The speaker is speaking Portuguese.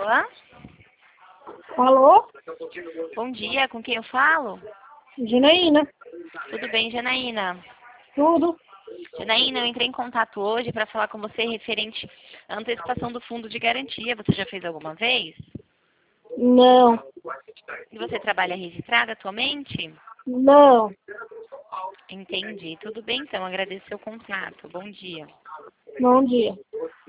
Alô? Alô? Bom dia, com quem eu falo? Janaína? Tudo bem, Janaína? Tudo? Janaína, eu entrei em contato hoje para falar com você referente à antecipação do fundo de garantia. Você já fez alguma vez? Não. E você trabalha registrada atualmente? Não. Entendi. Tudo bem, então. Agradeço seu contato. Bom dia. Bom dia.